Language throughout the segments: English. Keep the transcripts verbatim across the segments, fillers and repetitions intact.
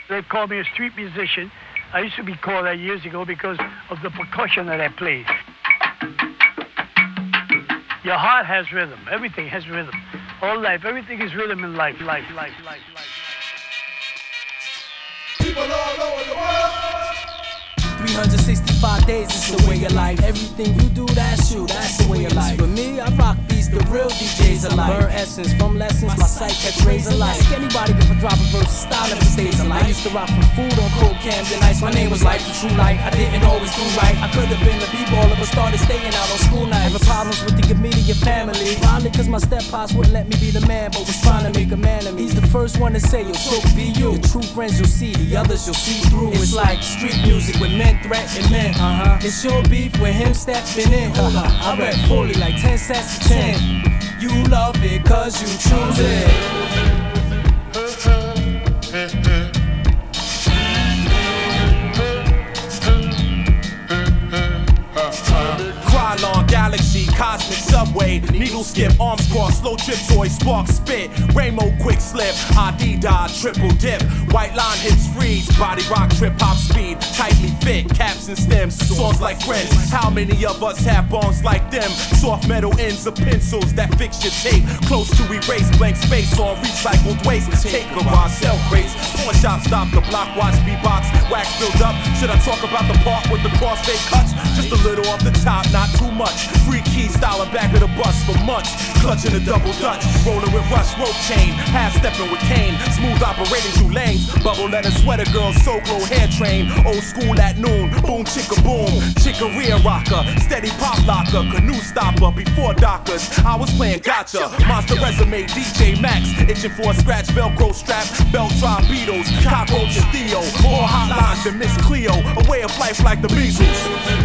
They called me a street musician. I used to be called that years ago because of the percussion that I played. Your heart has rhythm. Everything has rhythm. All life, everything is rhythm in life, life, life, life, life. People all over the world. three hundred sixty-five days, it's the way of life. Everything you do, that's you, that's the way of life. For me, I rock beats, the real D Js alive. Learn essence from lessons, my sight catch rays alike. Anybody can drop a verse, style never stays alive. I used to rock for food on cold Camden nights. My name was Life, the true light. I didn't always do right. I could have been a b-baller, but started staying out on school nights. Having problems with the immediate family. Probably cause my step-pops wouldn't let me be the man, but was trying to make a man of me. He's the first one to say, yo, so be you. Your true friends you'll see, the others you'll see through. It's like street music with men threatening men. Uh-huh. It's your beef with him stepping in. Uh-huh. I read fully like ten sets to ten. You love it cause you choose it. Krylon, Galaxy, Cosmic Subway, Needle Skip, Arms Cross, Slow Trip Toy, Spark Spit, Rainbow Quick Slip, I D dot, Triple Dip, White Line Hits Freeze, Body Rock, Trip Hop Speed, Tightly Fit, Caps and Stems, Songs like Friends. How many of us have bongs like them? Soft metal ends of pencils that fix your tape, close to erase blank space on recycled waste. Take garage, sell crates, pawn shop, stop the block, watch beatbox, wax build up. Should I talk about the part with the crossfade cuts? Just a little off the top, not too much. Free key style and back of the bus for months. Clutching a double dutch, rolling with rush, rope chain, half stepping with cane, smooth operating through lanes. Bubble leather sweater girl, so glow hair train. Old school at noon, boom chicka boom, chicka rear rocker, steady pop locker, canoe stopper before dockers. I was playing gotcha, monster resume, D J Max, itching for a scratch, Velcro strap, belt drop Beatles, cockroach and Theo, more hotlines than Miss Cleo, a way of life like the measles.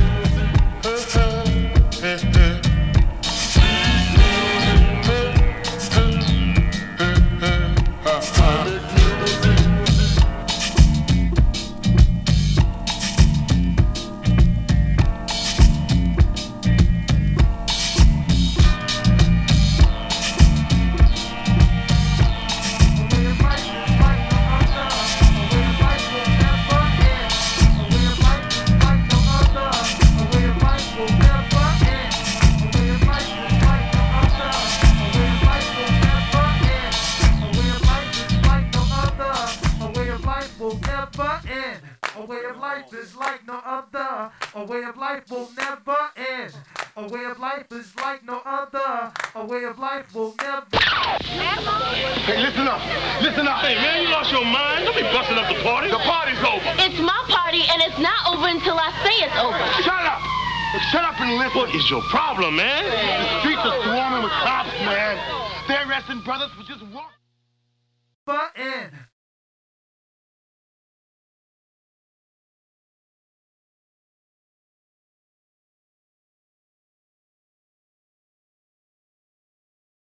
A way of life is like no other. A way of life will never end. A way of life is like no other. A way of life will never. Hey, listen up. Listen up. Hey, man, you lost your mind. Don't be busting up the party. The party's over. It's my party, and it's not over until I say it's over. Shut up. Shut up and listen. What is your problem, man? The streets are swarming with cops, man. They're arresting brothers for just walking. But in.